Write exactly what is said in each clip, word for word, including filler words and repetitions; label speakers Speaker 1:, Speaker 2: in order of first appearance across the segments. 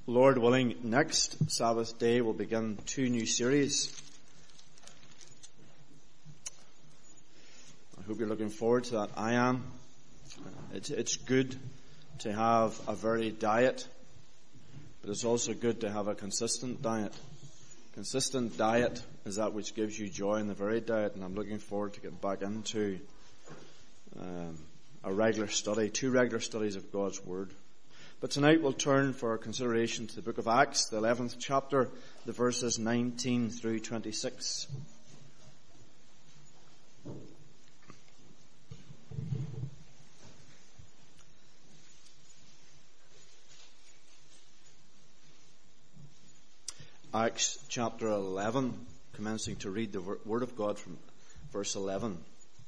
Speaker 1: Lord willing, next Sabbath day we'll begin two new series. I hope you're looking forward to that. I am. It's, it's good to have a varied diet, but it's also good to have a consistent diet. Consistent diet is that which gives you joy in the varied diet, and I'm looking forward to getting back into um, a regular study, two regular studies of God's Word. But tonight we'll turn for our consideration to the book of Acts, the eleventh chapter, the verses nineteen through twenty-six. Acts chapter eleven, commencing to read the Word of God from verse eleven.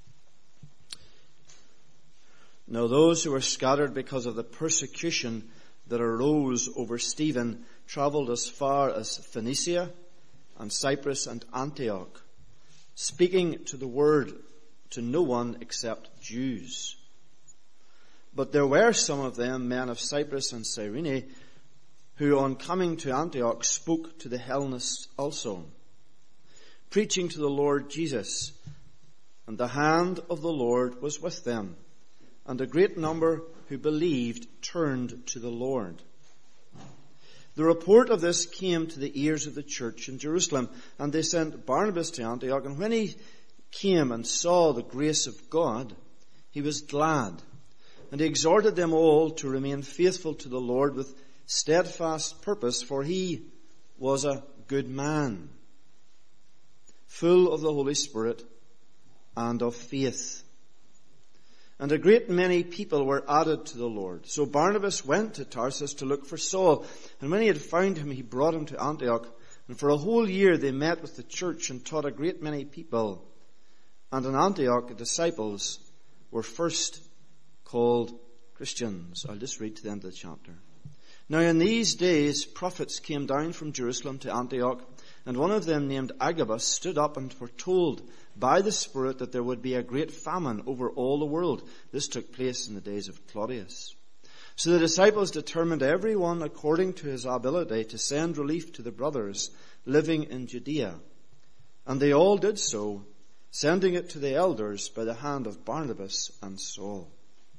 Speaker 1: Now those who were scattered because of the persecution that arose over Stephen travelled as far as Phoenicia and Cyprus and Antioch, speaking to the word to no one except Jews. But there were some of them, men of Cyprus and Cyrene, who on coming to Antioch spoke to the Hellenists also, preaching to the Lord Jesus. And the hand of the Lord was with them, and a great number who believed turned to the Lord. The report of this came to the ears of the church in Jerusalem, and they sent Barnabas to Antioch. And when he came and saw the grace of God, he was glad, and he exhorted them all to remain faithful to the Lord with steadfast purpose, for he was a good man, full of the Holy Spirit and of faith. And a great many people were added to the Lord. So Barnabas went to Tarsus to look for Saul, and when he had found him, he brought him to Antioch. And for a whole year they met with the church and taught a great many people. And in Antioch the disciples were first called Christians. I'll just read to the end of the chapter. Now in these days prophets came down from Jerusalem to Antioch, and one of them named Agabus stood up and foretold by the Spirit that there would be a great famine over all the world. This took place in the days of Claudius. So the disciples determined every one according to his ability to send relief to the brothers living in Judea. And they all did so, sending it to the elders by the hand of Barnabas and Saul.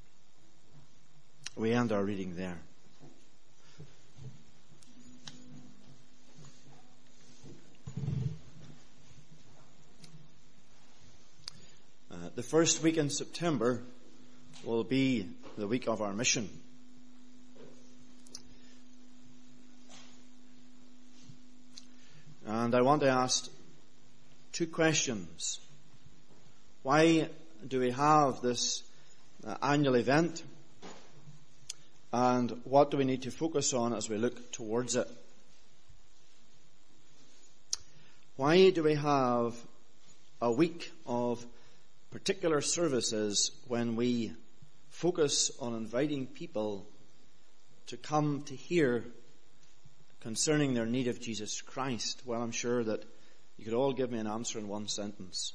Speaker 1: We end our reading there. Uh, the first week in September will be the week of our mission. And I want to ask two questions. Why do we have this uh, annual event? And what do we need to focus on as we look towards it? Why do we have a week of particular services when we focus on inviting people to come to hear concerning their need of Jesus Christ? Well, I'm sure that you could all give me an answer in one sentence.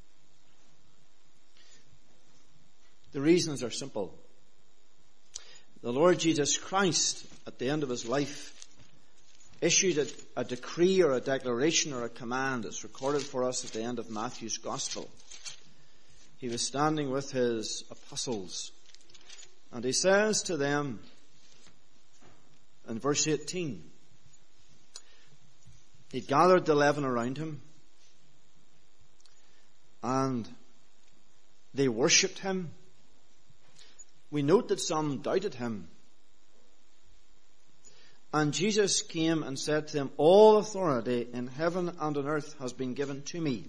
Speaker 1: The reasons are simple. The Lord Jesus Christ, at the end of his life, issued a, a decree or a declaration or a command. It's recorded for us at the end of Matthew's Gospel. He was standing with his apostles, and he says to them in verse eighteen, he gathered the eleven around him, and they worshipped him. We note that some doubted him. And Jesus came and said to them, all authority in heaven and on earth has been given to me.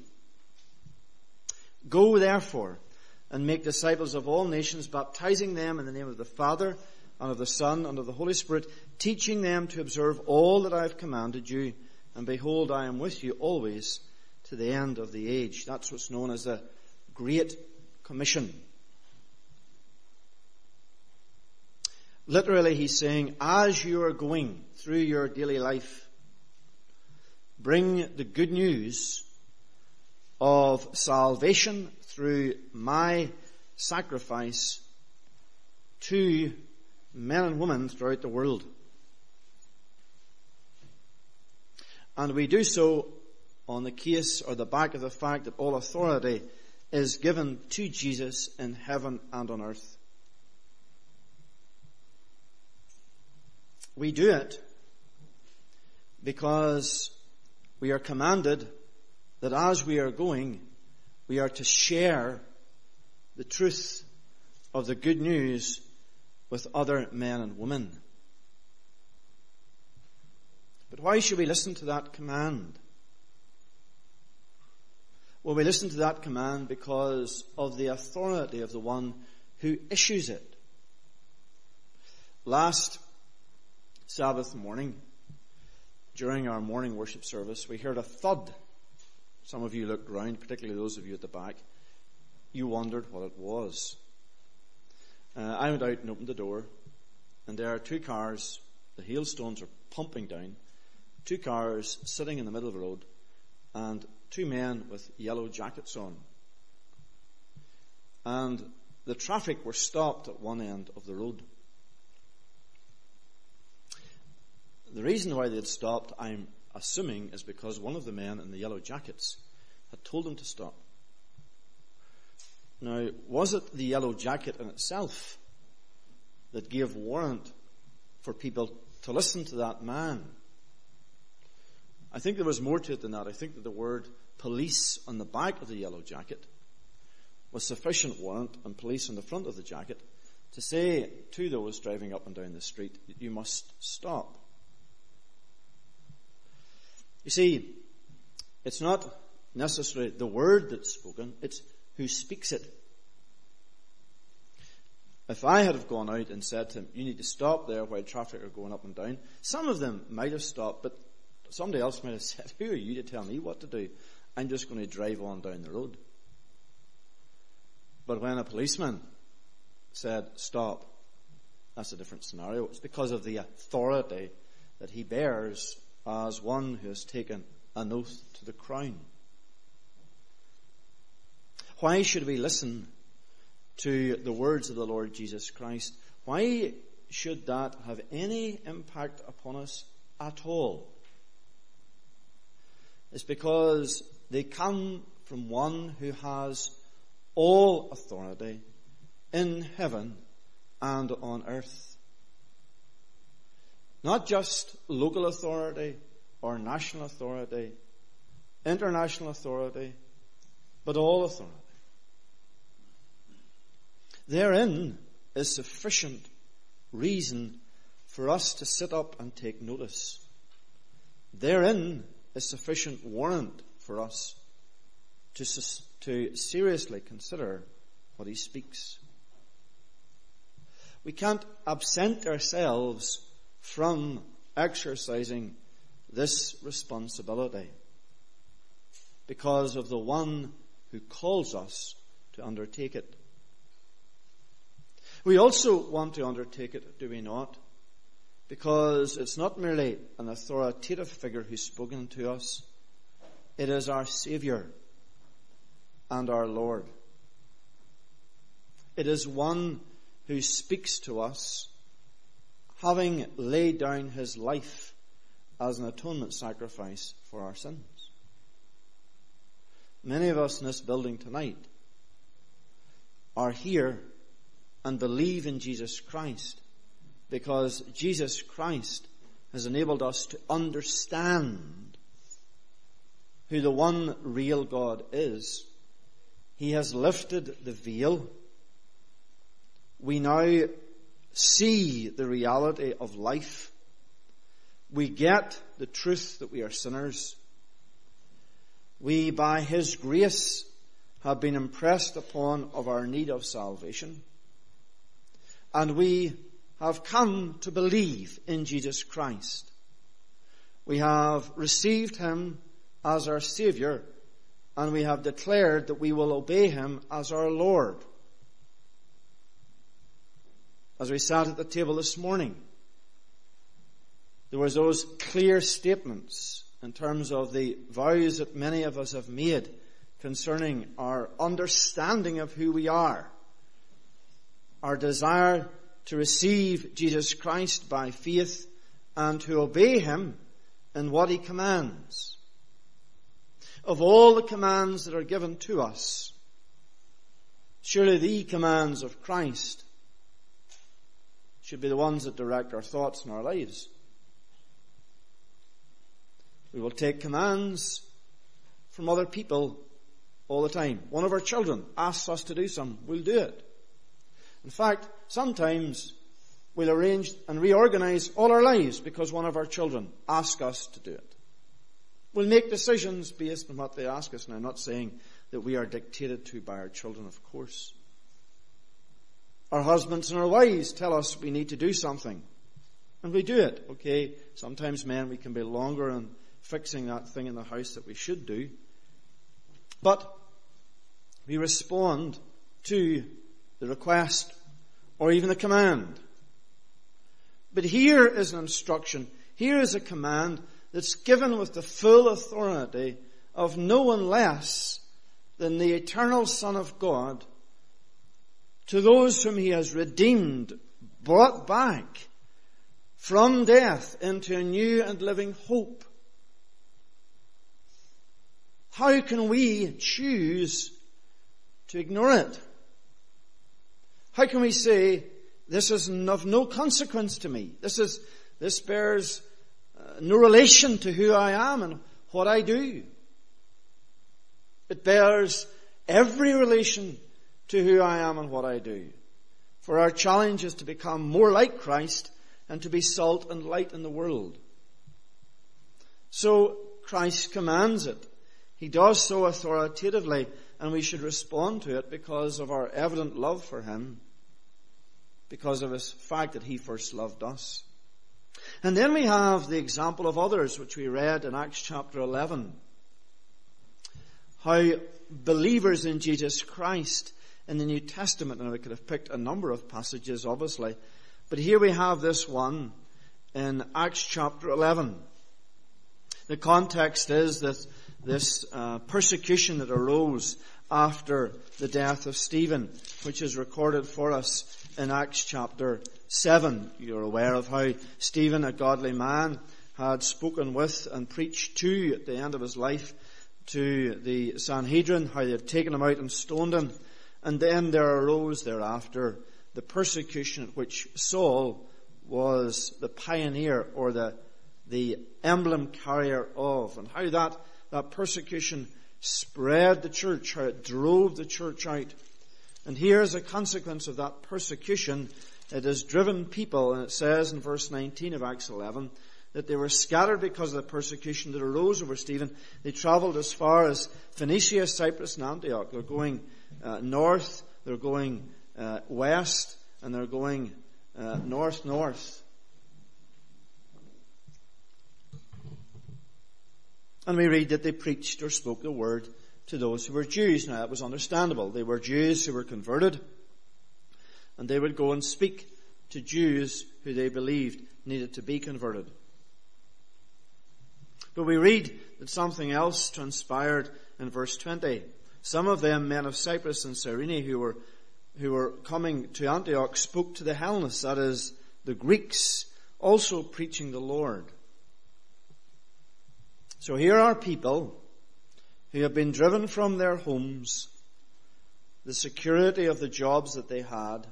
Speaker 1: Go therefore and make disciples of all nations, baptizing them in the name of the Father and of the Son and of the Holy Spirit, teaching them to observe all that I have commanded you. And behold, I am with you always to the end of the age. That's what's known as the Great Commission. Literally, he's saying, as you are going through your daily life, bring the good news of salvation through my sacrifice to men and women throughout the world. And we do so on the case or the back of the fact that all authority is given to Jesus in heaven and on earth. We do it because we are commanded that as we are going, we are to share the truth of the good news with other men and women. But why should we listen to that command? Well, we listen to that command because of the authority of the one who issues it. Last Sabbath morning, during our morning worship service, we heard a thud. Some of you looked round, particularly those of you at the back. You wondered what it was. Uh, I went out and opened the door, and there are two cars. The hailstones are pumping down. Two cars sitting in the middle of the road, and two men with yellow jackets on. And the traffic were stopped at one end of the road. The reason why they had stopped, I'm assuming, is because one of the men in the yellow jackets had told them to stop. Now, was it the yellow jacket in itself that gave warrant for people to listen to that man? I think there was more to it than that. I think that the word police on the back of the yellow jacket was sufficient warrant, and police on the front of the jacket, to say to those driving up and down the street, you must stop. You see, it's not necessarily the word that's spoken, it's who speaks it. If I had have gone out and said to him, you need to stop there while traffic are going up and down, some of them might have stopped, but somebody else might have said, who are you to tell me what to do? I'm just going to drive on down the road. But when a policeman said, stop, that's a different scenario. It's because of the authority that he bears as one who has taken an oath to the crown. Why should we listen to the words of the Lord Jesus Christ? Why should that have any impact upon us at all? It's because they come from one who has all authority in heaven and on earth. Not just local authority or national authority, international authority, but all authority. Therein is sufficient reason for us to sit up and take notice. Therein is sufficient warrant for us to, to seriously consider what he speaks. We can't absent ourselves from exercising this responsibility because of the one who calls us to undertake it. We also want to undertake it, do we not? Because it's not merely an authoritative figure who's spoken to us. It is our Saviour and our Lord. It is one who speaks to us, having laid down his life as an atonement sacrifice for our sins. Many of us in this building tonight are here and believe in Jesus Christ because Jesus Christ has enabled us to understand who the one real God is. He has lifted the veil. We now see the reality of life. We get the truth that we are sinners. We, by his grace, have been impressed upon of our need of salvation. And we have come to believe in Jesus Christ. We have received him as our Saviour, and we have declared that we will obey him as our Lord. As we sat at the table this morning, there was those clear statements in terms of the vows that many of us have made concerning our understanding of who we are, our desire to receive Jesus Christ by faith and to obey him in what he commands. Of all the commands that are given to us, surely the commands of Christ should be the ones that direct our thoughts and our lives. We will take commands from other people all the time. One of our children asks us to do something, we'll do it. In fact, sometimes we'll arrange and reorganize all our lives because one of our children asks us to do it. We'll make decisions based on what they ask us. And I'm not saying that we are dictated to by our children, of course. Our husbands and our wives tell us we need to do something. And we do it. Okay, sometimes men, we can be longer in fixing that thing in the house that we should do. But we respond to the request or even the command. But here is an instruction. Here is a command that's given with the full authority of no one less than the eternal Son of God to those whom he has redeemed, brought back from death into a new and living hope. How can we choose to ignore it? How can we say, this is of no consequence to me? This is, this bears uh, no relation to who I am and what I do. It bears every relation to who I am and what I do. For our challenge is to become more like Christ and to be salt and light in the world. So Christ commands it. He does so authoritatively, and we should respond to it because of our evident love for him, because of his fact that he first loved us. And then we have the example of others, which we read in Acts chapter eleven. How believers in Jesus Christ in the New Testament, and we could have picked a number of passages obviously, but here we have this one in Acts chapter eleven. The context is that this uh, persecution that arose after the death of Stephen, which is recorded for us in Acts chapter seven. You're aware of how Stephen, a godly man, had spoken with and preached to, at the end of his life, to the Sanhedrin, how they had taken him out and stoned him. And then there arose thereafter the persecution at which Saul was the pioneer or the, the emblem carrier of, and how that That persecution spread the church, how it drove the church out. And here is a consequence of that persecution. It has driven people, and it says in verse nineteen of Acts eleven, that they were scattered because of the persecution that arose over Stephen. They travelled as far as Phoenicia, Cyprus, and Antioch. They're going uh, north, they're going uh, west, and they're going uh, north-north. And we read that they preached or spoke the word to those who were Jews. Now that was understandable. They were Jews who were converted, and they would go and speak to Jews who they believed needed to be converted. But we read that something else transpired in verse twenty. Some of them, men of Cyprus and Cyrene, who were who were coming to Antioch, spoke to the Hellenists, that is, the Greeks, also preaching the Lord. So here are people who have been driven from their homes, the security of the jobs that they had,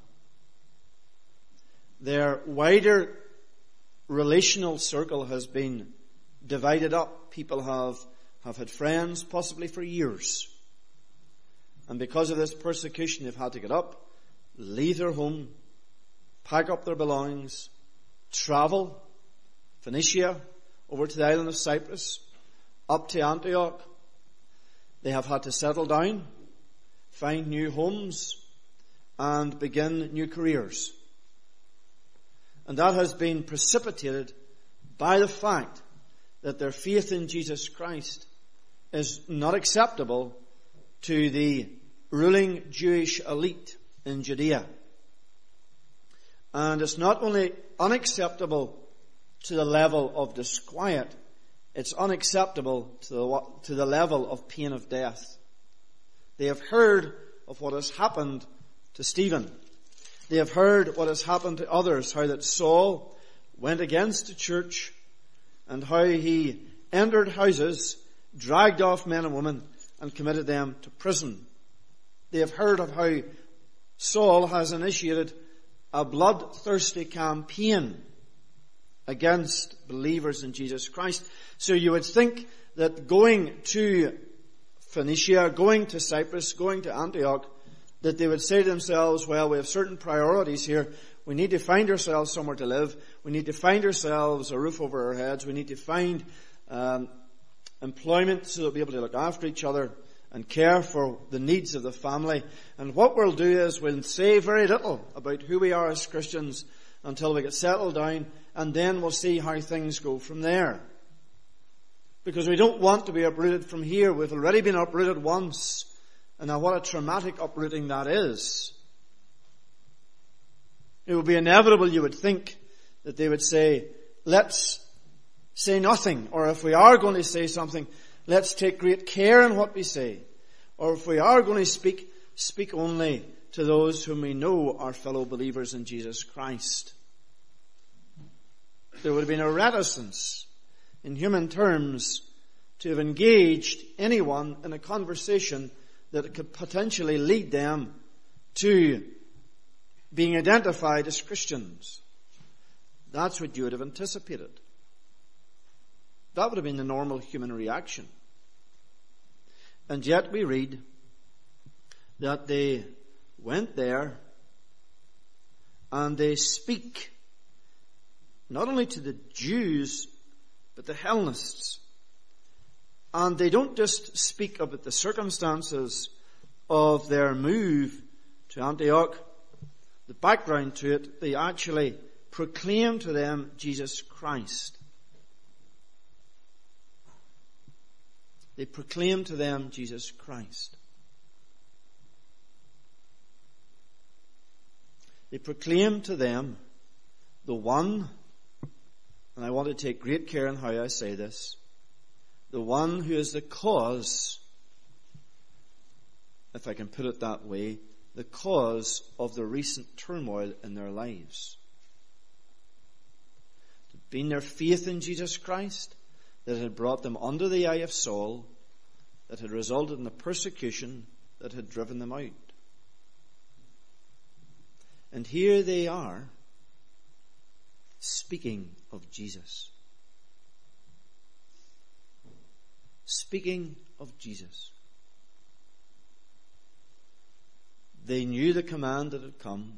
Speaker 1: their wider relational circle has been divided up. People have, have had friends possibly for years. And because of this persecution, they've had to get up, leave their home, pack up their belongings, travel, Phoenicia, over to the island of Cyprus, up to Antioch. They have had to settle down, find new homes, and begin new careers. And that has been precipitated by the fact that their faith in Jesus Christ is not acceptable to the ruling Jewish elite in Judea. And it's not only unacceptable to the level of disquiet, it's unacceptable to the, to the level of pain of death. They have heard of what has happened to Stephen. They have heard what has happened to others, how that Saul went against the church and how he entered houses, dragged off men and women, and committed them to prison. They have heard of how Saul has initiated a bloodthirsty campaign against believers in Jesus Christ. So you would think that going to Phoenicia, going to Cyprus, going to Antioch, that they would say to themselves, well, we have certain priorities here. We need to find ourselves somewhere to live. We need to find ourselves a roof over our heads. We need to find um, employment so that we'll be able to look after each other and care for the needs of the family. And what we'll do is we'll say very little about who we are as Christians until we get settled down, and then we'll see how things go from there. Because we don't want to be uprooted from here. We've already been uprooted once. And now what a traumatic uprooting that is. It would be inevitable, you would think, that they would say, let's say nothing. Or if we are going to say something, let's take great care in what we say. Or if we are going to speak, speak only to those whom we know are fellow believers in Jesus Christ. There would have been a reticence, in human terms, to have engaged anyone in a conversation that could potentially lead them to being identified as Christians. That's what you would have anticipated. That would have been the normal human reaction. And yet we read that they went there and they speak not only to the Jews, but the Hellenists. And they don't just speak about the circumstances of their move to Antioch, the background to it. They actually proclaim to them Jesus Christ. They proclaim to them Jesus Christ. They proclaim to them the one, and I want to take great care in how I say this, the one who is the cause, if I can put it that way, the cause of the recent turmoil in their lives. It had been their faith in Jesus Christ that had brought them under the eye of Saul, that had resulted in the persecution that had driven them out. And here they are, speaking of Jesus. Speaking of Jesus. They knew the command that had come.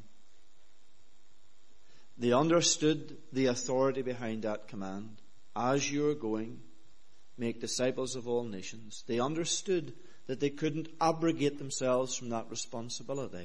Speaker 1: They understood the authority behind that command. As you are going, make disciples of all nations. They understood that they couldn't abrogate themselves from that responsibility.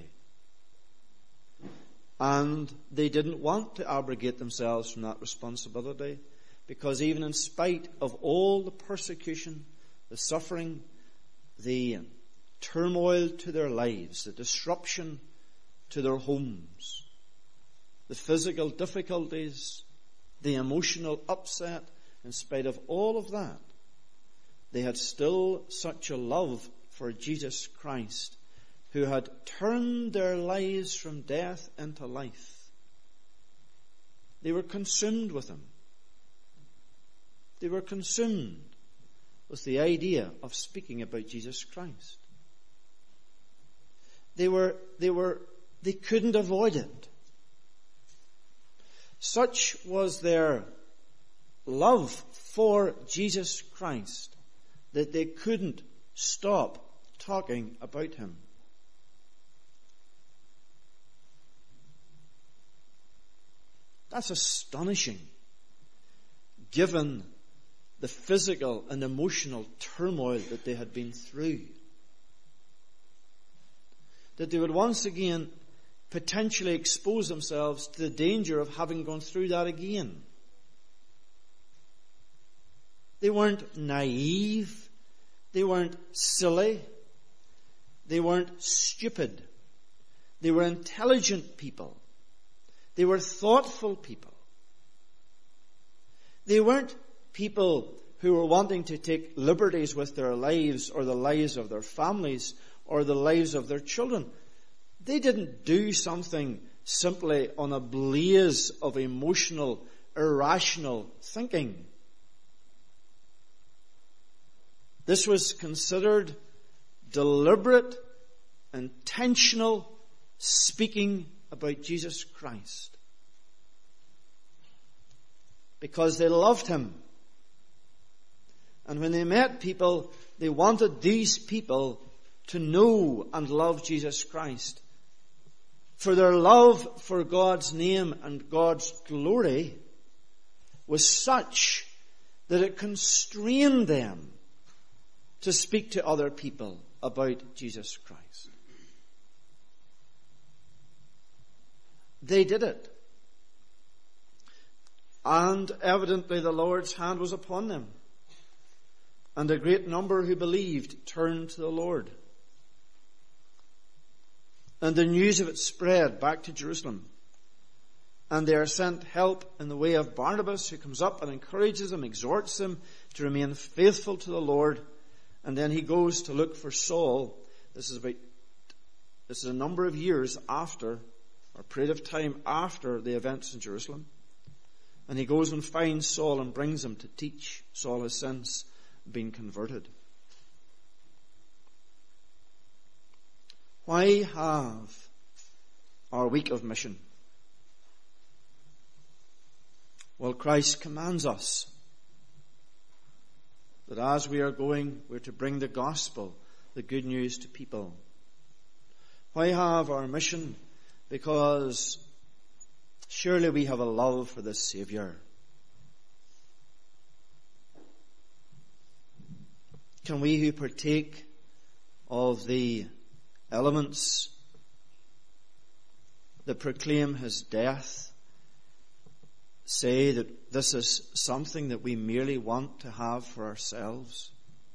Speaker 1: And they didn't want to abrogate themselves from that responsibility, because even in spite of all the persecution, the suffering, the turmoil to their lives, the disruption to their homes, the physical difficulties, the emotional upset, in spite of all of that, they had still such a love for Jesus Christ, who had turned their lives from death into life. They were consumed with him. They were consumed with the idea of speaking about Jesus Christ. They were, they were, they couldn't avoid it. Such was their love for Jesus Christ that they couldn't stop talking about him. That's astonishing, given the physical and emotional turmoil that they had been through. That they would once again potentially expose themselves to the danger of having gone through that again. They weren't naive. They weren't silly. They weren't stupid. They were intelligent people. They were thoughtful people. They weren't people who were wanting to take liberties with their lives or the lives of their families or the lives of their children. They didn't do something simply on a blaze of emotional, irrational thinking. This was considered deliberate, intentional speaking about Jesus Christ. Because they loved him. And when they met people, they wanted these people to know and love Jesus Christ. For their love for God's name and God's glory was such that it constrained them to speak to other people about Jesus Christ. They did it. And evidently the Lord's hand was upon them. And a great number who believed turned to the Lord. And the news of it spread back to Jerusalem. And they are sent help in the way of Barnabas, who comes up and encourages them, exhorts them to remain faithful to the Lord. And then he goes to look for Saul. This is about, this is a number of years after, or a period of time after the events in Jerusalem. And he goes and finds Saul and brings him to teach. Saul has since been converted. Why have our week of mission? Well, Christ commands us that as we are going, we're to bring the gospel, the good news to people. Why have our mission? Because surely we have a love for the Saviour. Can we who partake of the elements that proclaim his death say that this is something that we merely want to have for ourselves?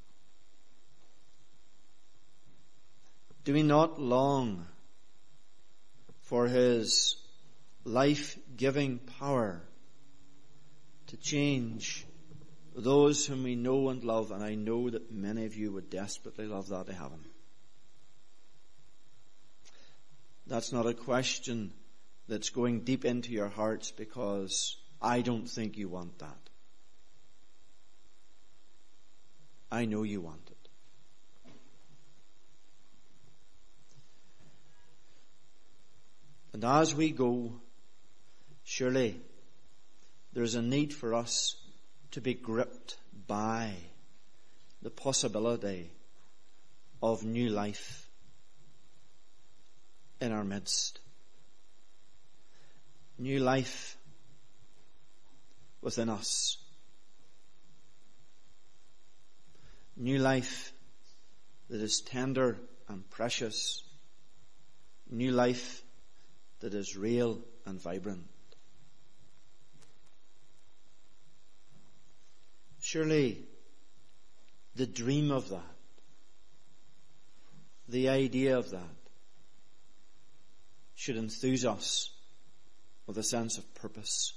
Speaker 1: Do we not long for his life-giving power to change those whom we know and love? And I know that many of you would desperately love that to happen. That's not a question that's going deep into your hearts, because I don't think you want that. I know you want it. And as we go, surely there's a need for us to be gripped by the possibility of new life in our midst. New life within us. New life that is tender and precious. New life that is real and vibrant. Surely the dream of that, the idea of that, should enthuse us with a sense of purpose.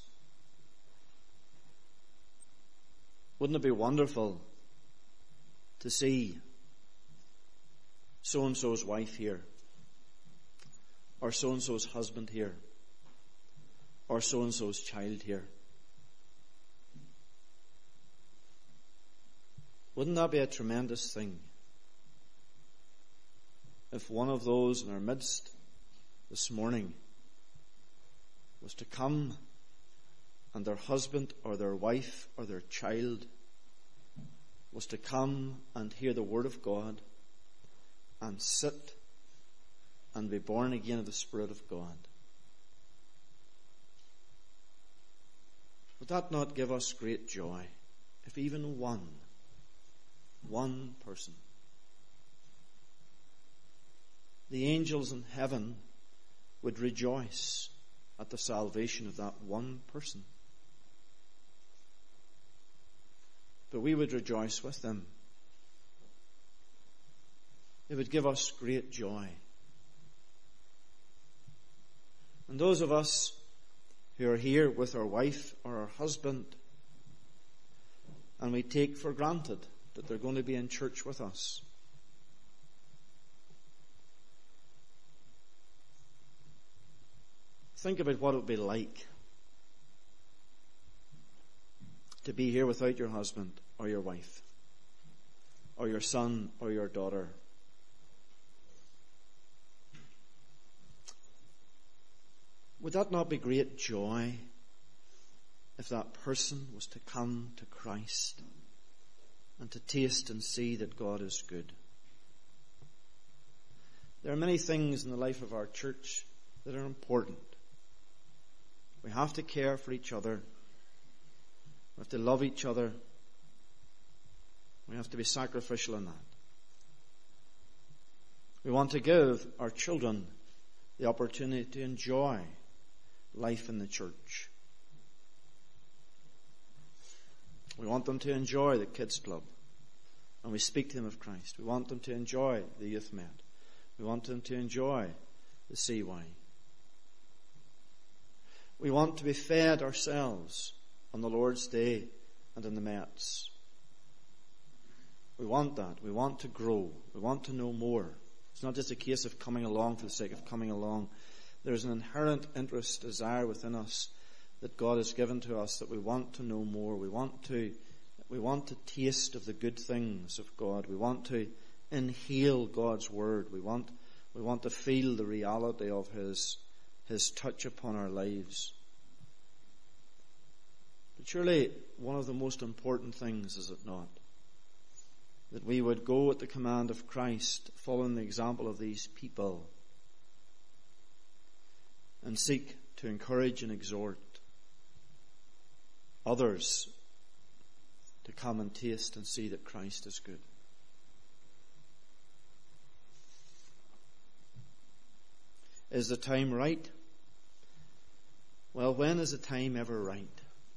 Speaker 1: Wouldn't it be wonderful to see so-and-so's wife here, or so-and-so's husband here, or so-and-so's child here? Wouldn't that be a tremendous thing if one of those in our midst this morning was to come and their husband or their wife or their child was to come and hear the word of God and sit and be born again of the Spirit of God? Would that not give us great joy if even one, one person, the angels in heaven would rejoice at the salvation of that one person? But we would rejoice with them. It would give us great joy. And those of us who are here with our wife or our husband, and we take for granted that they're going to be in church with us, think about what it would be like to be here without your husband or your wife, or your son or your daughter. Would that not be great joy if that person was to come to Christ and to taste and see that God is good? There are many things in the life of our church that are important. We have to care for each other. We have to love each other. We have to be sacrificial in that. We want to give our children the opportunity to enjoy life in the church. We want them to enjoy the kids club, and we speak to them of Christ. We want them to enjoy the youth med. We want them to enjoy the C Y. We want to be fed ourselves on the Lord's Day and in the Mets. We want that. We want to grow. We want to know more. It's not just a case of coming along for the sake of coming along. There's an inherent interest, desire within us that God has given to us, that we want to know more. We want to, we want to taste of the good things of God. We want to inhale God's word. We want, we want to feel the reality of His, His touch upon our lives. But surely one of the most important things, is it not, that we would go at the command of Christ, following the example of these people, and seek to encourage and exhort others to come and taste and see that Christ is good. Is the time right? Well, when is the time ever right?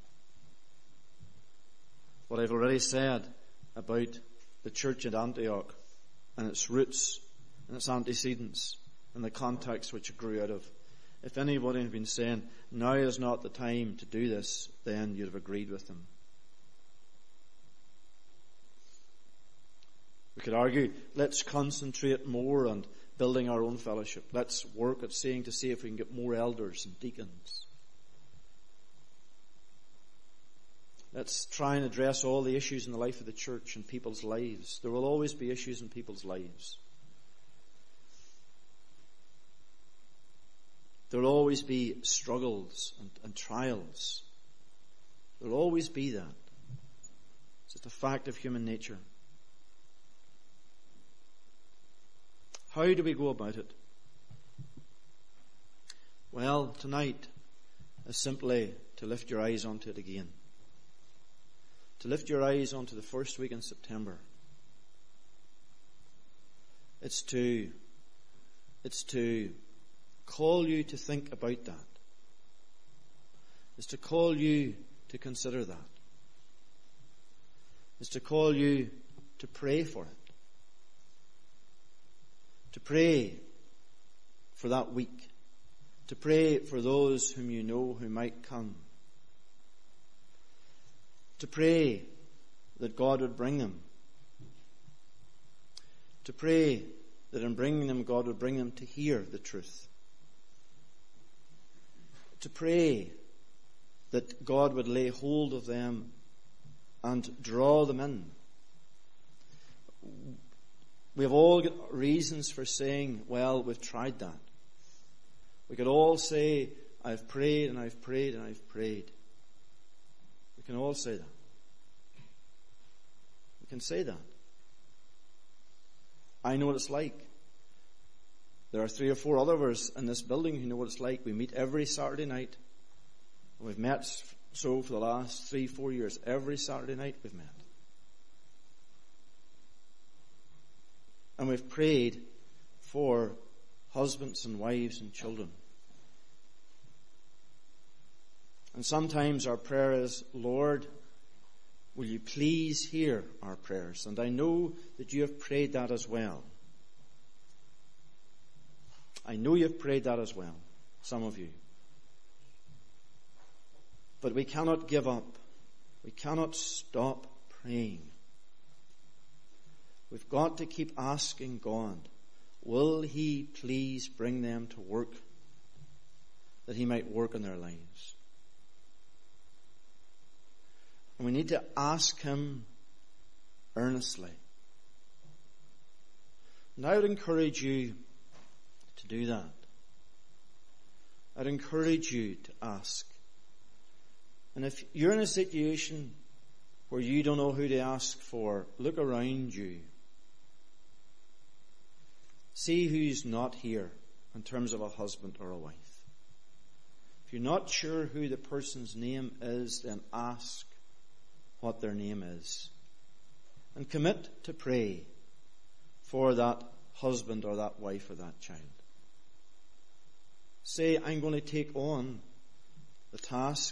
Speaker 1: What I've already said about the church at Antioch and its roots and its antecedents and the context which it grew out of. If anybody had been saying, now is not the time to do this, then you'd have agreed with them. We could argue, let's concentrate more on building our own fellowship. Let's work at seeing to see if we can get more elders and deacons. Let's try and address all the issues in the life of the church and people's lives. There will always be issues in people's lives. There will always be struggles and, and trials. There will always be that. It's just a fact of human nature. How do we go about it? Well, tonight is simply to lift your eyes onto it again. To lift your eyes onto the first week in September. It's to, it's to call you to think about that. It's to call you to consider that. It's to call you to pray for it. To pray for that week. To pray for those whom you know who might come. To pray that God would bring them. To pray that in bringing them, God would bring them to hear the truth. To pray that God would lay hold of them and draw them in. We have all got reasons for saying, well, we've tried that. We could all say, I've prayed and I've prayed and I've prayed. We can all say that. We can say that. I know what it's like. There are three or four others in this building who know what it's like. We meet every Saturday night. We've met so for the last three, four years. Every Saturday night we've met. And we've prayed for husbands and wives and children. And sometimes our prayer is, Lord, will you please hear our prayers? And I know that you have prayed that as well. I know you've prayed that as well, some of you. But we cannot give up. We cannot stop praying. We've got to keep asking God, will He please bring them to work, that He might work in their lives? And we need to ask Him earnestly And I would encourage you to do that. I'd encourage you to ask. And if you're in a situation where you don't know who to ask for, look around you. See who's not here in terms of a husband or a wife. If you're not sure who the person's name is, then ask what their name is. And commit to pray for that husband or that wife or that child. Say, I'm going to take on the task.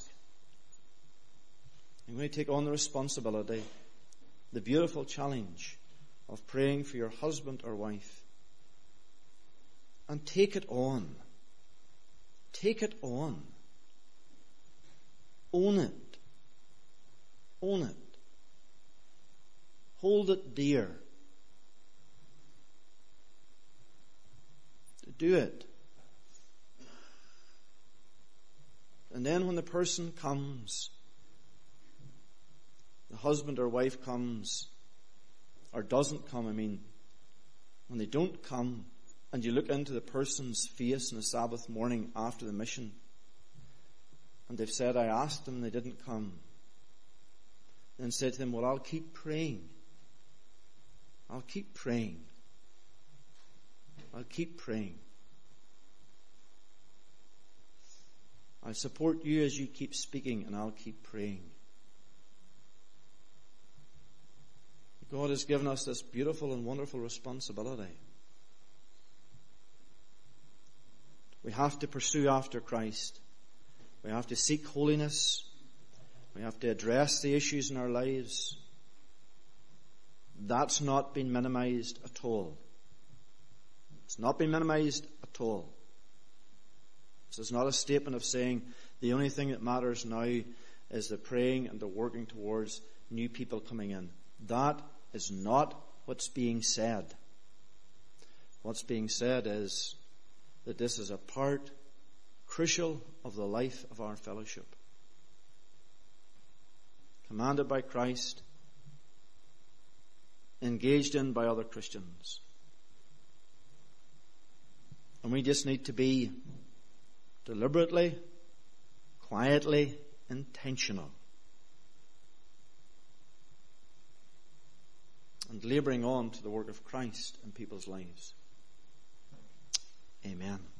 Speaker 1: I'm going to take on the responsibility, the beautiful challenge of praying for your husband or wife. And take it on. Take it on. Own it. Own it. Hold it dear. Do it. And then when the person comes, the husband or wife comes, or doesn't come, I mean, when they don't come, and you look into the person's face on a Sabbath morning after the mission, and they've said, I asked them, they didn't come, then say to them, well, I'll keep praying. I'll keep praying. I'll keep praying. I'll support you as you keep speaking, and I'll keep praying. God has given us this beautiful and wonderful responsibility. We have to pursue after Christ. We have to seek holiness. We have to address the issues in our lives. That's not been minimized at all. It's not been minimized at all. This is not a statement of saying the only thing that matters now is the praying and the working towards new people coming in. That is not what's being said. What's being said is that this is a part, crucial, of the life of our fellowship. Commanded by Christ, engaged in by other Christians. And we just need to be deliberately, quietly intentional. And labouring on to the work of Christ in people's lives. Amen.